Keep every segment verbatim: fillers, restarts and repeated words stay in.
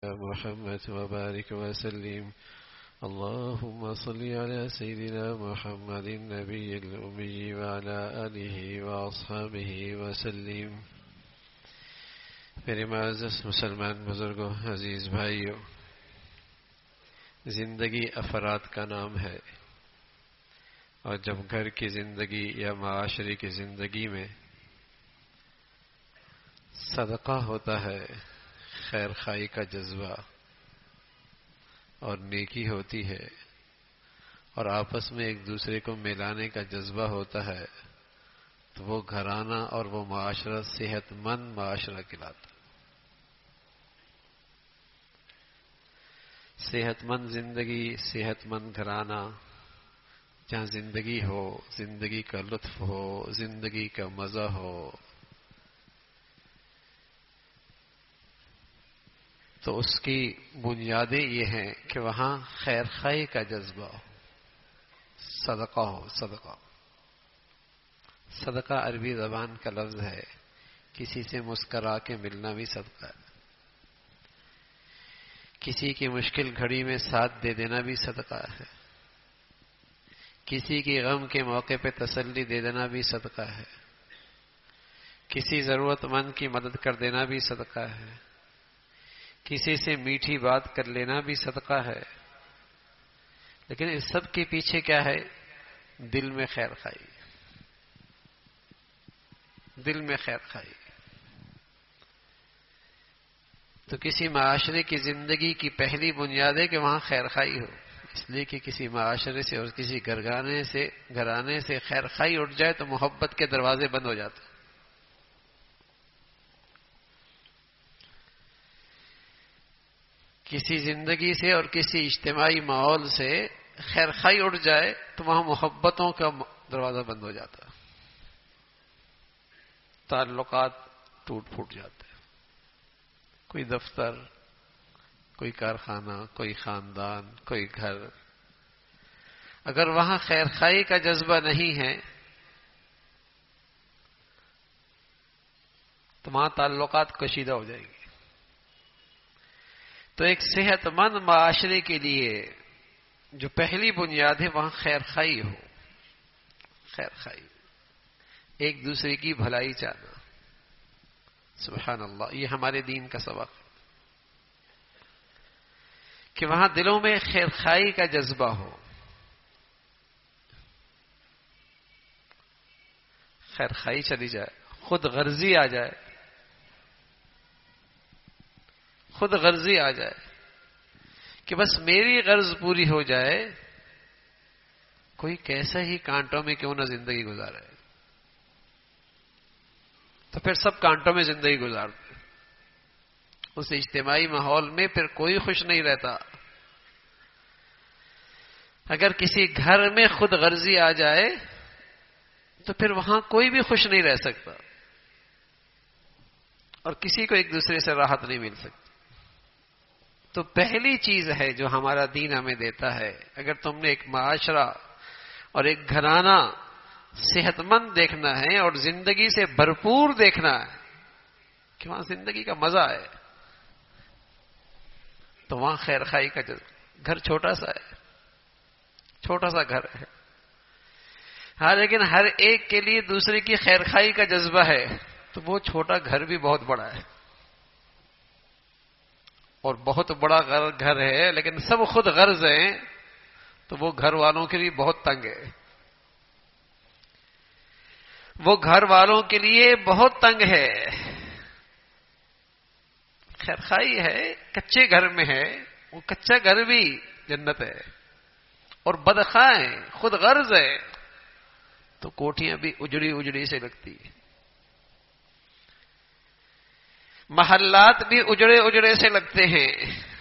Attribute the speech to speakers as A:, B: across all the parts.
A: محمد وبارك وسلم. اللهم صل على سيدنا محمد النبي الأمي وعلى آله وأصحابه وسلم. میرے معزز مسلمان بزرگوں، عزیز بھائیوں، زندگی افراد کا نام ہے، اور جب گھر کی زندگی یا معاشرے کی زندگی میں صدقہ ہوتا ہے، خیر خواہی کا جذبہ اور نیکی ہوتی ہے، اور آپس میں ایک دوسرے کو ملانے کا جذبہ ہوتا ہے، تو وہ گھرانہ اور وہ معاشرہ صحت مند معاشرہ کہلاتا ہے. صحت مند زندگی، صحت مند گھرانہ، جہاں زندگی ہو، زندگی کا لطف ہو، زندگی کا مزہ ہو، تو اس کی بنیادیں یہ ہیں کہ وہاں خیر خواہی کا جذبہ ہو، صدقہ ہو. صدقہ صدقہ عربی زبان کا لفظ ہے، کسی سے مسکرا کے ملنا بھی صدقہ ہے، کسی کی مشکل گھڑی میں ساتھ دے دینا بھی صدقہ ہے، کسی کی غم کے موقع پہ تسلی دے دینا بھی صدقہ ہے، کسی ضرورت مند کی مدد کر دینا بھی صدقہ ہے، کسی سے میٹھی بات کر لینا بھی صدقہ ہے. لیکن اس سب کے پیچھے کیا ہے؟ دل میں خیر خواہی. دل میں خیر خواہی. تو کسی معاشرے کی زندگی کی پہلی بنیاد ہے کہ وہاں خیر خواہی ہو، اس لیے کہ کسی معاشرے سے اور کسی گھرانے سے گھرانے سے خیر خواہی اٹھ جائے تو محبت کے دروازے بند ہو جاتے ہیں. کسی زندگی سے اور کسی اجتماعی ماحول سے خیر خواہی اٹھ جائے تو وہاں محبتوں کا دروازہ بند ہو جاتا ہے، تعلقات ٹوٹ پھوٹ جاتے ہیں. کوئی دفتر، کوئی کارخانہ، کوئی خاندان، کوئی گھر، اگر وہاں خیر خواہی کا جذبہ نہیں ہے تو وہاں تعلقات کشیدہ ہو جائیں گے. تو ایک صحت مند معاشرے کے لیے جو پہلی بنیاد ہے وہاں خیر خواہی ہو. خیر خواہی، ایک دوسرے کی بھلائی چاہنا. سبحان اللہ، یہ ہمارے دین کا سبق ہے کہ وہاں دلوں میں خیر خواہی کا جذبہ ہو. خیر خواہی چلی جائے، خود غرضی آ جائے، خود غرضی آ جائے کہ بس میری غرض پوری ہو جائے، کوئی کیسا ہی کانٹوں میں کیوں نہ زندگی گزارے، تو پھر سب کانٹوں میں زندگی گزارتے. اس اجتماعی ماحول میں پھر کوئی خوش نہیں رہتا. اگر کسی گھر میں خود غرضی آ جائے تو پھر وہاں کوئی بھی خوش نہیں رہ سکتا، اور کسی کو ایک دوسرے سے راحت نہیں مل سکتی. تو پہلی چیز ہے جو ہمارا دین ہمیں دیتا ہے، اگر تم نے ایک معاشرہ اور ایک گھرانہ صحت مند دیکھنا ہے اور زندگی سے بھرپور دیکھنا ہے کہ وہاں زندگی کا مزہ ہے، تو وہاں خیر خواہی کا جذبہ. گھر چھوٹا سا ہے، چھوٹا سا گھر ہے، ہاں، لیکن ہر ایک کے لیے دوسرے کی خیر خواہی کا جذبہ ہے، تو وہ چھوٹا گھر بھی بہت بڑا ہے. اور بہت بڑا گھر ہے لیکن سب خود غرض ہیں تو وہ گھر والوں کے لیے بہت تنگ ہے. وہ گھر والوں کے لیے بہت تنگ ہے. خیر خواہی ہے، کچے گھر میں ہے، وہ کچا گھر بھی جنت ہے. اور بدخواہ ہیں، خود غرض ہے، تو کوٹھیاں بھی اجڑی اجڑی سے لگتی ہیں، محلات بھی اجڑے اجڑے سے لگتے ہیں.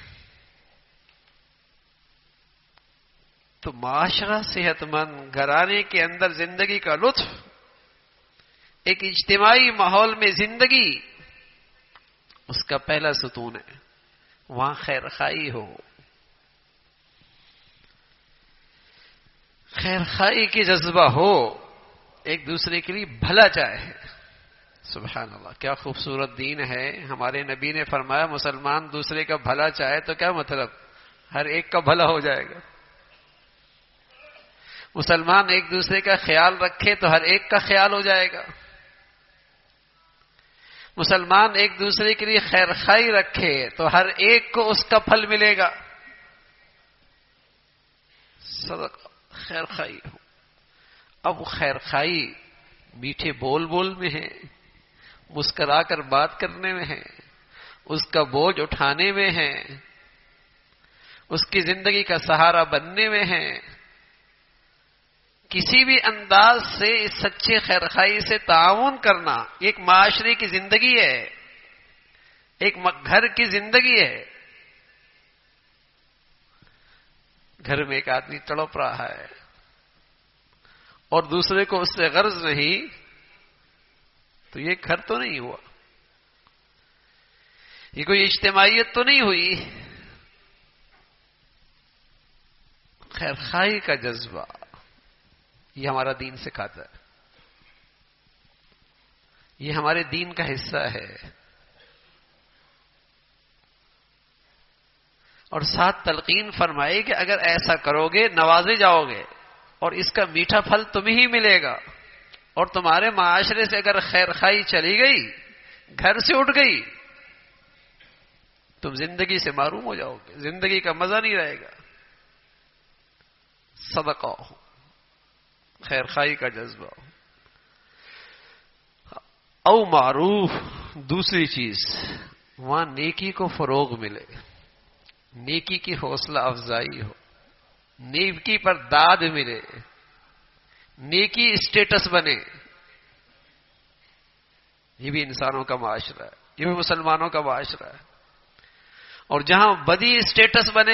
A: تو معاشرہ صحت مند، گھرانے کے اندر زندگی کا لطف، ایک اجتماعی ماحول میں زندگی، اس کا پہلا ستون ہے. وہاں خیر خواہی ہو، خیر خواہی کی جذبہ ہو، ایک دوسرے کے لیے بھلا چاہے. سبحان اللہ، کیا خوبصورت دین ہے. ہمارے نبی نے فرمایا مسلمان دوسرے کا بھلا چاہے تو کیا مطلب، ہر ایک کا بھلا ہو جائے گا. مسلمان ایک دوسرے کا خیال رکھے تو ہر ایک کا خیال ہو جائے گا. مسلمان ایک دوسرے کے لیے خیر خائی رکھے تو ہر ایک کو اس کا پھل ملے گا. صدقہ خیر خائی ہو. اب خیر خائی میٹھے بول بول میں ہے، مسکرا کر بات کرنے میں ہے، اس کا بوجھ اٹھانے میں ہے، اس کی زندگی کا سہارا بننے میں ہے. کسی بھی انداز سے اس سچے خیرخائی سے تعاون کرنا ایک معاشرے کی زندگی ہے، ایک گھر کی زندگی ہے. گھر میں ایک آدمی تڑپ رہا ہے اور دوسرے کو اس سے غرض نہیں، تو یہ گھر تو نہیں ہوا، یہ کوئی اجتماعیت تو نہیں ہوئی. خیرخائی کا جذبہ یہ ہمارا دین سکھاتا ہے، یہ ہمارے دین کا حصہ ہے. اور ساتھ تلقین فرمائی کہ اگر ایسا کرو گے نوازے جاؤ گے اور اس کا میٹھا پھل تمہیں ہی ملے گا. اور تمہارے معاشرے سے اگر خیرخائی چلی گئی، گھر سے اٹھ گئی، تم زندگی سے محروم ہو جاؤ گے، زندگی کا مزہ نہیں رہے گا. صدقہ ہو، خیرخائی کا جذبہ ہو. او معروف، دوسری چیز وہاں نیکی کو فروغ ملے، نیکی کی حوصلہ افزائی ہو، نیکی پر داد ملے، نیکی اسٹیٹس بنے. یہ بھی انسانوں کا معاشرہ ہے، یہ بھی مسلمانوں کا معاشرہ ہے. اور جہاں بدی اسٹیٹس بنے،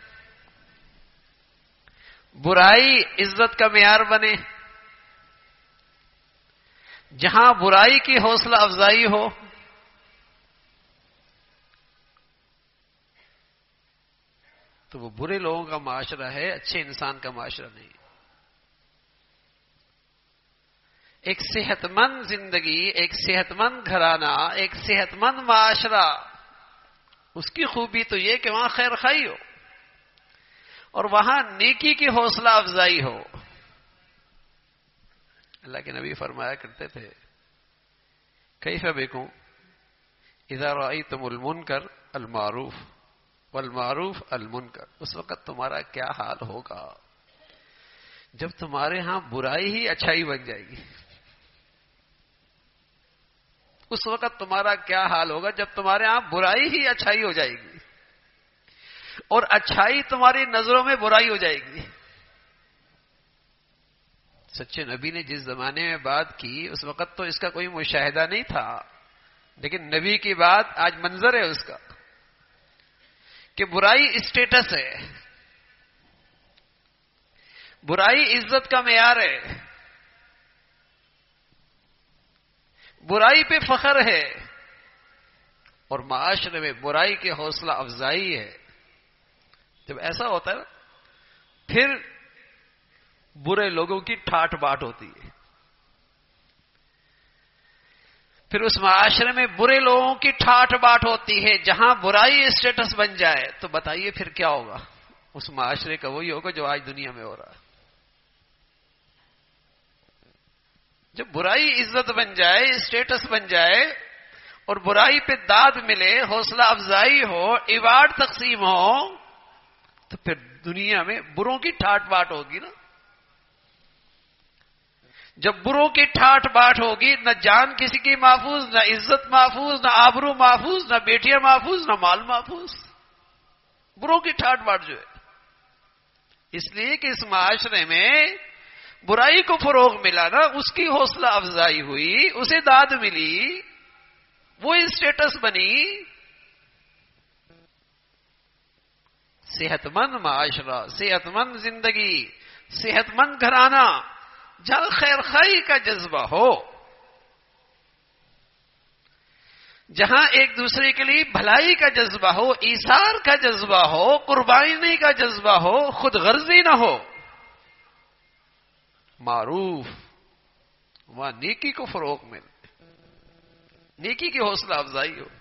A: برائی عزت کا معیار بنے، جہاں برائی کی حوصلہ افزائی ہو، تو وہ برے لوگوں کا معاشرہ ہے، اچھے انسان کا معاشرہ نہیں. ایک صحت مند زندگی، ایک صحت مند گھرانہ، ایک صحت مند معاشرہ، اس کی خوبی تو یہ کہ وہاں خیر خائی ہو اور وہاں نیکی کی حوصلہ افزائی ہو. اللہ کے نبی فرمایا کرتے تھے کیف بکم اذا رأیتم المنکر المعروف والمعروف المنکر. اس وقت تمہارا کیا حال ہوگا جب تمہارے ہاں برائی ہی اچھائی بن جائے گی. اس وقت تمہارا کیا حال ہوگا جب تمہارے ہاں برائی ہی اچھائی ہو جائے گی اور اچھائی تمہاری نظروں میں برائی ہو جائے گی. سچے نبی نے جس زمانے میں بات کی اس وقت تو اس کا کوئی مشاہدہ نہیں تھا، لیکن نبی کی بات آج منظر ہے اس کا کہ برائی اسٹیٹس ہے، برائی عزت کا معیار ہے، برائی پہ فخر ہے، اور معاشرے میں برائی کی حوصلہ افزائی ہے. جب ایسا ہوتا ہے پھر برے لوگوں کی ٹھاٹ باٹ ہوتی ہے، پھر اس معاشرے میں برے لوگوں کی ٹھاٹ باٹ ہوتی ہے. جہاں برائی اسٹیٹس بن جائے تو بتائیے پھر کیا ہوگا. اس معاشرے کا وہی ہوگا جو آج دنیا میں ہو رہا ہے. جب برائی عزت بن جائے، اسٹیٹس بن جائے اور برائی پہ داد ملے، حوصلہ افزائی ہو، ایوارڈ تقسیم ہو، تو پھر دنیا میں بروں کی ٹھاٹ باٹ ہوگی نا. جب بروں کی ٹھاٹ باٹ ہوگی، نہ جان کسی کی محفوظ، نہ عزت محفوظ، نہ آبرو محفوظ، نہ بیٹیاں محفوظ، نہ مال محفوظ. بروں کی ٹھاٹ باٹ جو ہے، اس لیے کہ اس معاشرے میں برائی کو فروغ ملا نا، اس کی حوصلہ افزائی ہوئی، اسے داد ملی، وہ اسٹیٹس بنی. صحت مند معاشرہ، صحت مند زندگی، صحت مند گھرانہ، جہاں خیر خائی کا جذبہ ہو، جہاں ایک دوسرے کے لیے بھلائی کا جذبہ ہو، ایثار کا جذبہ ہو، قربانی کا جذبہ ہو، خود غرضی نہ ہو. معروف، وہاں نیکی کو فروغ ملے. نیکی کی حوصلہ افزائی ہو،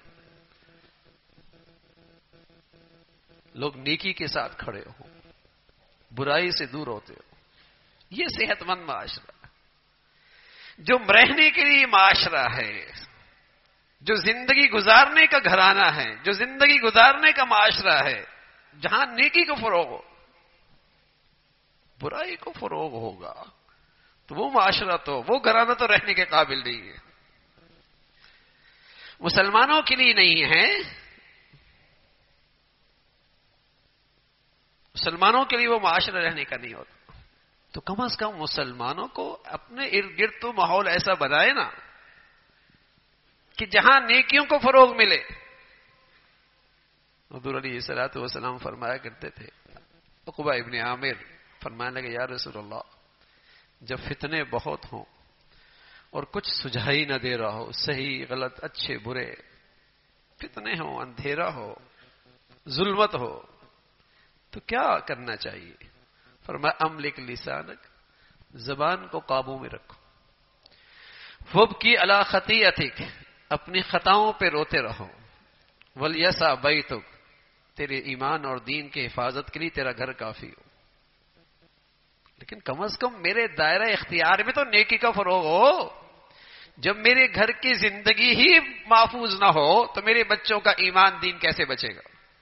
A: لوگ نیکی کے ساتھ کھڑے ہوں، برائی سے دور ہوتے ہو. یہ صحت مند معاشرہ جو رہنے کے لیے معاشرہ ہے، جو زندگی گزارنے کا گھرانہ ہے، جو زندگی گزارنے کا معاشرہ ہے، جہاں نیکی کو فروغ ہو، برائی کو فروغ ہوگا، تو وہ معاشرہ تو وہ گھرانہ تو رہنے کے قابل نہیں ہے. مسلمانوں کے لیے نہیں ہے، مسلمانوں کے لیے وہ معاشرہ رہنے کا نہیں ہوتا. تو کم از کم مسلمانوں کو اپنے ارد گرد تو ماحول ایسا بنائے نا کہ جہاں نیکیوں کو فروغ ملے. حضور علیہ الصلوۃ والسلام فرمایا کرتے تھے، عقبہ ابن عامر فرمانے لگے، یا رسول اللہ، جب فتنے بہت ہوں اور کچھ سجھائی نہ دے رہا ہو، صحیح غلط اچھے برے فتنے ہوں، اندھیرا ہو، ظلمت ہو، تو کیا کرنا چاہیے؟ فرمایا املک لسانک، زبان کو قابو میں رکھو، وابکی علی خطیئتک، اپنی خطاؤں پہ روتے رہو، ولیسع بیتک، تیرے ایمان اور دین کی حفاظت کے لیے تیرا گھر کافی ہو. لیکن کم از کم میرے دائرہ اختیار میں تو نیکی کا فروغ ہو. جب میرے گھر کی زندگی ہی محفوظ نہ ہو تو میرے بچوں کا ایمان دین کیسے بچے گا؟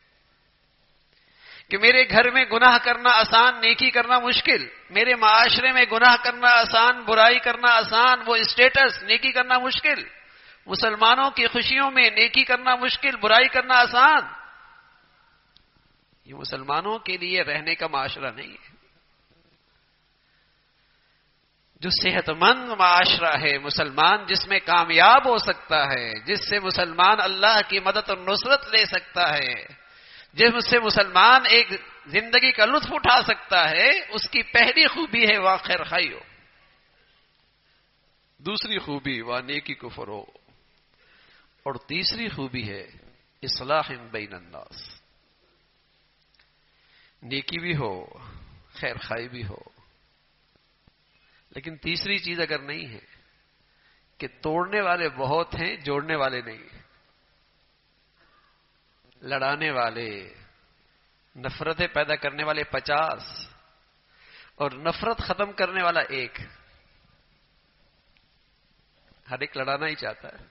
A: کہ میرے گھر میں گناہ کرنا آسان، نیکی کرنا مشکل، میرے معاشرے میں گناہ کرنا آسان، برائی کرنا آسان، وہ اسٹیٹس نیکی کرنا مشکل، مسلمانوں کی خوشیوں میں نیکی کرنا مشکل، برائی کرنا آسان. یہ مسلمانوں کے لیے رہنے کا معاشرہ نہیں ہے. جو صحت مند معاشرہ ہے مسلمان، جس میں کامیاب ہو سکتا ہے، جس سے مسلمان اللہ کی مدد اور نصرت لے سکتا ہے، جس سے مسلمان ایک زندگی کا لطف اٹھا سکتا ہے، اس کی پہلی خوبی ہے وہ خیر خائی ہو، دوسری خوبی وہ نیکی کو فروغ، اور تیسری خوبی ہے اصلاح بین الناس. نیکی بھی ہو، خیر خائی بھی ہو، لیکن تیسری چیز اگر نہیں ہے کہ توڑنے والے بہت ہیں، جوڑنے والے نہیں، لڑانے والے، نفرتیں پیدا کرنے والے پچاس اور نفرت ختم کرنے والا ایک. ہر ایک لڑانا ہی چاہتا ہے،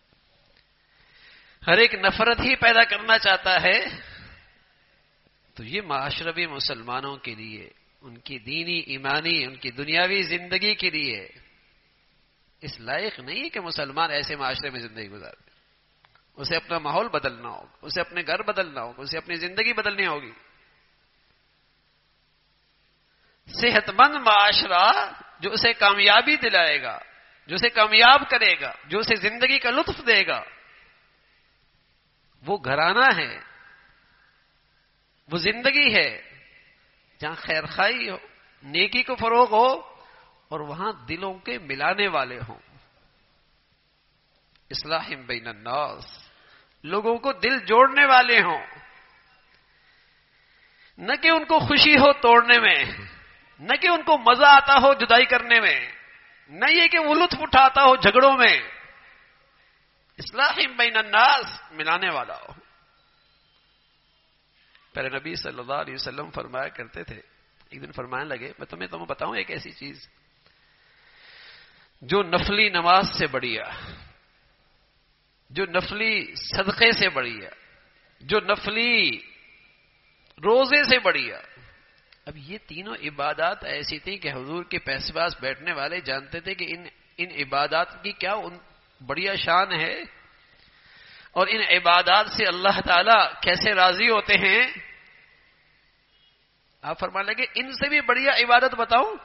A: ہر ایک نفرت ہی پیدا کرنا چاہتا ہے. تو یہ معاشرہ بھی مسلمانوں کے لیے، ان کی دینی ایمانی، ان کی دنیاوی زندگی کے لیے اس لائق نہیں کہ مسلمان ایسے معاشرے میں زندگی گزارے. اسے اپنا ماحول بدلنا ہوگا، اسے اپنے گھر بدلنا ہوگا، اسے اپنی زندگی بدلنی ہوگی. صحت مند معاشرہ جو اسے کامیابی دلائے گا، جو اسے کامیاب کرے گا، جو اسے زندگی کا لطف دے گا، وہ گھرانہ ہے، وہ زندگی ہے جہاں خیر خائی ہو، نیکی کو فروغ ہو، اور وہاں دلوں کے ملانے والے ہوں. اصلاح بین الناس، لوگوں کو دل جوڑنے والے ہوں، نہ کہ ان کو خوشی ہو توڑنے میں، نہ کہ ان کو مزہ آتا ہو جدائی کرنے میں، نہ یہ کہ وہ لطف اٹھاتا ہو جھگڑوں میں. اصلاح بین الناس، ملانے والا ہو. پہلے نبی صلی اللہ علیہ وسلم فرمایا کرتے تھے، ایک دن فرمانے لگے، میں تمہیں تمہیں بتاؤں ایک ایسی چیز جو نفلی نماز سے بڑھیا، جو نفلی صدقے سے بڑھیا، جو نفلی روزے سے بڑھیا. اب یہ تینوں عبادات ایسی تھیں کہ حضور کے پاس بیٹھنے والے جانتے تھے کہ ان ان عبادات کی کیا ان بڑھیا شان ہے، اور ان عبادات سے اللہ تعالی کیسے راضی ہوتے ہیں. آپ فرمانے لگے ان سے بھی بڑھیا عبادت بتاؤں،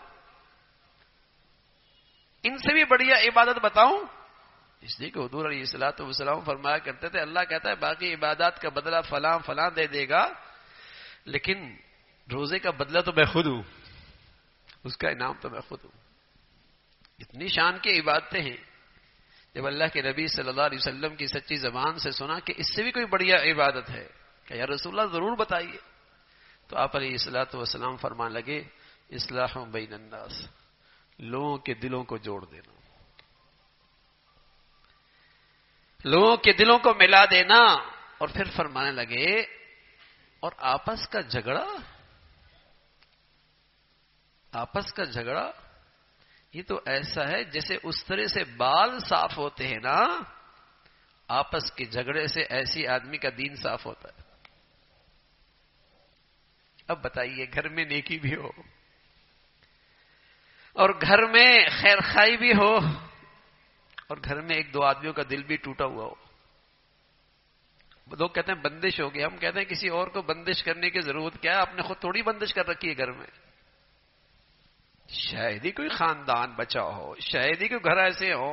A: ان سے بھی بڑھیا عبادت بتاؤں. اس لیے کہ حضور علیہ الصلوۃ والسلام فرمایا کرتے تھے، اللہ کہتا ہے باقی عبادات کا بدلہ فلاں فلاں دے دے گا، لیکن روزے کا بدلہ تو میں خود ہوں، اس کا انعام تو میں خود ہوں. اتنی شان کی عبادتیں ہیں. جب اللہ کے نبی صلی اللہ علیہ وسلم کی سچی زبان سے سنا کہ اس سے بھی کوئی بڑھیا عبادت ہے، کہ یا رسول اللہ ضرور بتائیے، تو آپ علیہ الصلوۃ والسلام فرمان لگے اصلاح بین الناس، لوگوں کے دلوں کو جوڑ دینا. لوگوں کے دلوں کو ملا دینا. اور پھر فرمانے لگے اور آپس کا جھگڑا آپس کا جھگڑا یہ تو ایسا ہے جیسے اس طرح سے بال صاف ہوتے ہیں نا، آپس کے جھگڑے سے ایسی آدمی کا دین صاف ہوتا ہے. اب بتائیے گھر میں نیکی بھی ہو اور گھر میں خیر خائی بھی ہو اور گھر میں ایک دو آدمیوں کا دل بھی ٹوٹا ہوا ہو. لوگ کہتے ہیں بندش ہو گئی، ہم کہتے ہیں کسی اور کو بندش کرنے کی ضرورت کیا ہے؟ آپ نے خود تھوڑی بندش کر رکھی ہے گھر میں. شاید ہی کوئی خاندان بچا ہو، شاید ہی کوئی گھر ایسے ہو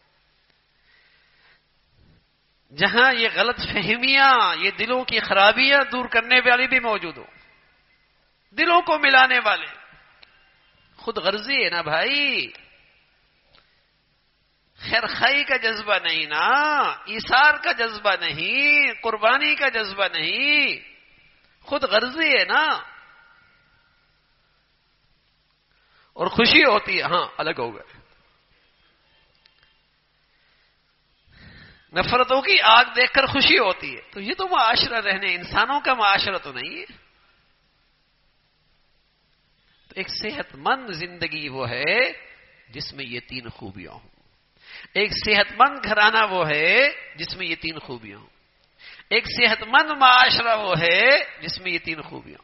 A: جہاں یہ غلط فہمیاں، یہ دلوں کی خرابیاں دور کرنے والی بھی موجود ہو، دلوں کو ملانے والے. خود غرضی ہے نا بھائی، خیر خائی کا جذبہ نہیں نا، ایثار کا جذبہ نہیں، قربانی کا جذبہ نہیں، خود غرضی ہے نا. اور خوشی ہوتی ہے، ہاں الگ ہو گئے. نفرتوں کی آگ دیکھ کر خوشی ہوتی ہے. تو یہ تو معاشرہ رہنے انسانوں کا معاشرہ تو نہیں ہے. تو ایک صحت مند زندگی وہ ہے جس میں یہ تین خوبیاں ہوں. ایک صحت مند گھرانہ وہ ہے جس میں یہ تین خوبیاں ہوں. ایک صحت مند معاشرہ وہ ہے جس میں یہ تین خوبیاں ہوں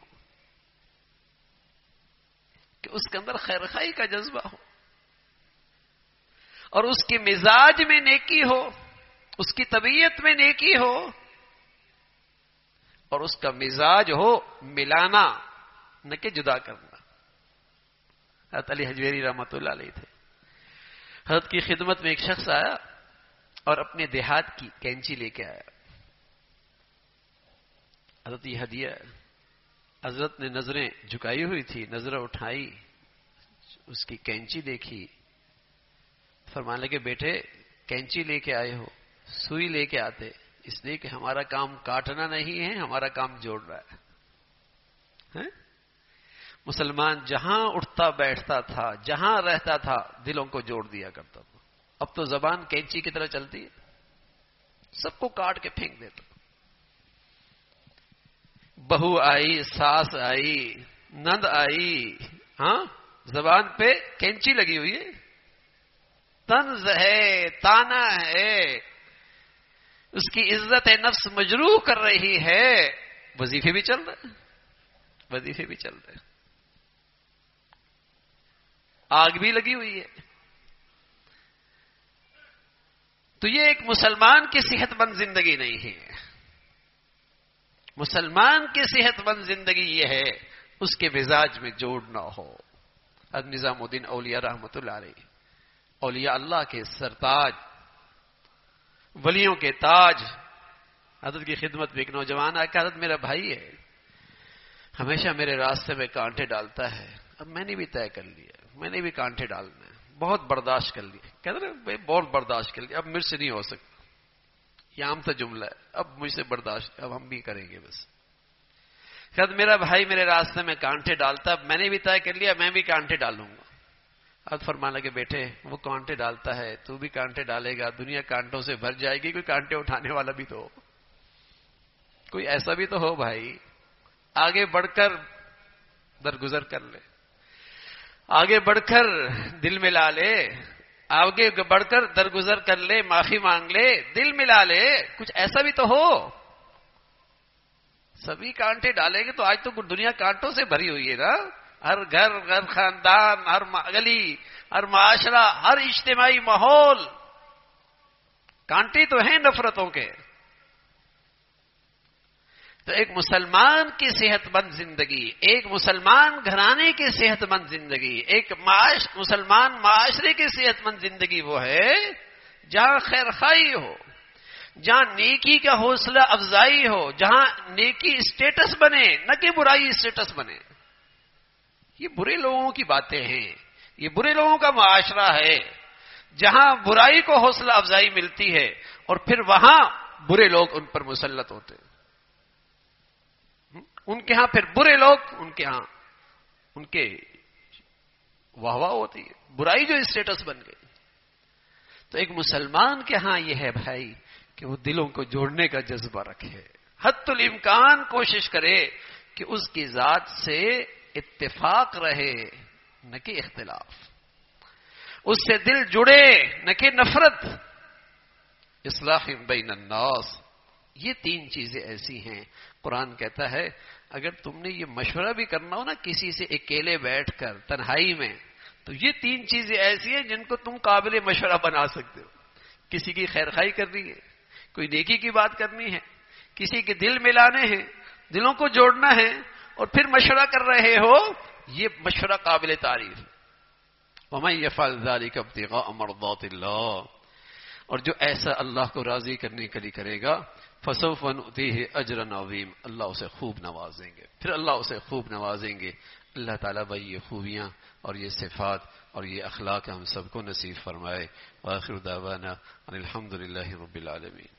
A: کہ اس کے اندر خیر خائی کا جذبہ ہو اور اس کے مزاج میں نیکی ہو، اس کی طبیعت میں نیکی ہو اور اس کا مزاج ہو ملانا نہ کہ جدا کرنا. حضرت علی حجویری رحمۃ اللہ علیہ تھے. حضرت کی خدمت میں ایک شخص آیا اور اپنے دیہات کی کینچی لے کے آیا. حضرت یہ ہدیہ. حضرت نے نظریں جھکائی ہوئی تھی، نظریں اٹھائی، اس کی کینچی دیکھی. فرمانے لگے بیٹے کینچی لے کے آئے ہو، سوئی لے کے آتے، اس لیے کہ ہمارا کام کاٹنا نہیں ہے، ہمارا کام جوڑ رہا ہے. مسلمان جہاں اٹھتا بیٹھتا تھا، جہاں رہتا تھا، دلوں کو جوڑ دیا کرتا تھا. اب تو زبان کینچی کی طرح چلتی ہے، سب کو کاٹ کے پھینک دیتا. بہو آئی، ساس آئی، نند آئی، ہاں زبان پہ کینچی لگی ہوئی ہے. طنز ہے، تانا ہے، اس کی عزت نفس مجروح کر رہی ہے. وظیفے بھی چل رہے وظیفے بھی چل رہے آگ بھی لگی ہوئی ہے. تو یہ ایک مسلمان کی صحت مند زندگی نہیں ہے. مسلمان کی صحت مند زندگی یہ ہے اس کے مزاج میں جوڑ نہ ہو. حضرت نظام الدین اولیاء رحمۃ اللہ علیہ، اولیاء اللہ کے سرتاج، ولیوں کے تاج. حضرت کی خدمت میں ایک نوجوان آیا کہ حضرت میرا بھائی ہے، ہمیشہ میرے راستے میں کانٹے ڈالتا ہے. اب میں نے بھی طے کر لیا، میں نے بھی کانٹے ڈالنا ہے، بہت برداشت کر لیا. کہتے ہیں بہت برداشت کر لیا، اب مجھ سے نہیں ہو سکتا. یہ عام سا جملہ ہے، اب مجھ سے برداشت، اب ہم بھی کریں گے بس. کہتے میرا بھائی میرے راستے میں کانٹے ڈالتا، اب میں نے بھی طے کر لیا میں بھی کانٹے ڈالوں گا. اب فرمانے لگے بیٹے وہ کانٹے ڈالتا ہے، تو بھی کانٹے ڈالے گا، دنیا کانٹوں سے بھر جائے گی، کوئی کانٹے اٹھانے والا بھی تو ہو، کوئی ایسا بھی تو ہو بھائی. آگے بڑھ کر درگزر کر لے، آگے بڑھ کر دل ملا لے، آگے بڑھ کر درگزر کر لے، معافی مانگ لے، دل ملا لے، کچھ ایسا بھی تو ہو. سبھی کانٹے ڈالیں گے تو آج تو دنیا کانٹوں سے بھری ہوئی ہے نا. ہر گھر، ہر خاندان، ہر گلی، ہر معاشرہ، ہر اجتماعی ماحول کانٹے تو ہیں نفرتوں کے. تو ایک مسلمان کی صحت مند زندگی، ایک مسلمان گھرانے کی صحت مند زندگی، ایک معاش مسلمان معاشرے کی صحت مند زندگی وہ ہے جہاں خیر خائی ہو، جہاں نیکی کا حوصلہ افزائی ہو، جہاں نیکی اسٹیٹس بنے نہ کہ برائی اسٹیٹس بنے. یہ برے لوگوں کی باتیں ہیں، یہ برے لوگوں کا معاشرہ ہے جہاں برائی کو حوصلہ افزائی ملتی ہے اور پھر وہاں برے لوگ ان پر مسلط ہوتے ہیں. ان کے ہاں پھر برے لوگ، ان کے ہاں ان کے واہ واہ ہوتی ہے، برائی جو اسٹیٹس بن گئی. تو ایک مسلمان کے ہاں یہ ہے بھائی کہ وہ دلوں کو جوڑنے کا جذبہ رکھے، حتی الامکان کوشش کرے کہ اس کی ذات سے اتفاق رہے نہ کہ اختلاف، اس سے دل جڑے نہ کہ نفرت، اصلاح بین الناس۔ یہ تین چیزیں ایسی ہیں، قرآن کہتا ہے اگر تم نے یہ مشورہ بھی کرنا ہو نا کسی سے اکیلے بیٹھ کر تنہائی میں، تو یہ تین چیزیں ایسی ہیں جن کو تم قابل مشورہ بنا سکتے ہو۔ کسی کی خیر خواہی کرنی ہے، کوئی نیکی کی بات کرنی ہے، کسی کے دل ملانے ہیں، دلوں کو جوڑنا ہے، اور پھر مشورہ کر رہے ہو، یہ مشورہ قابل تعریف ہے۔ وَمَن يَفْعَلْ ذَلِكَ ابْتِغَاءَ مَرْضَاتِ اللَّهِ، اور جو ایسا اللہ کو راضی کرنے کے لیے کرے گا، فَسَوْفَ نُؤْتِيهِ أَجْرًا عَظِيمًا، اللہ اسے خوب نوازیں گے، پھر اللہ اسے خوب نوازیں گے۔ اللہ تعالیٰ بھائی یہ خوبیاں اور یہ صفات اور یہ اخلاق ہم سب کو نصیب فرمائے۔ وآخر دعوانا ان الحمد للہ رب العالمین۔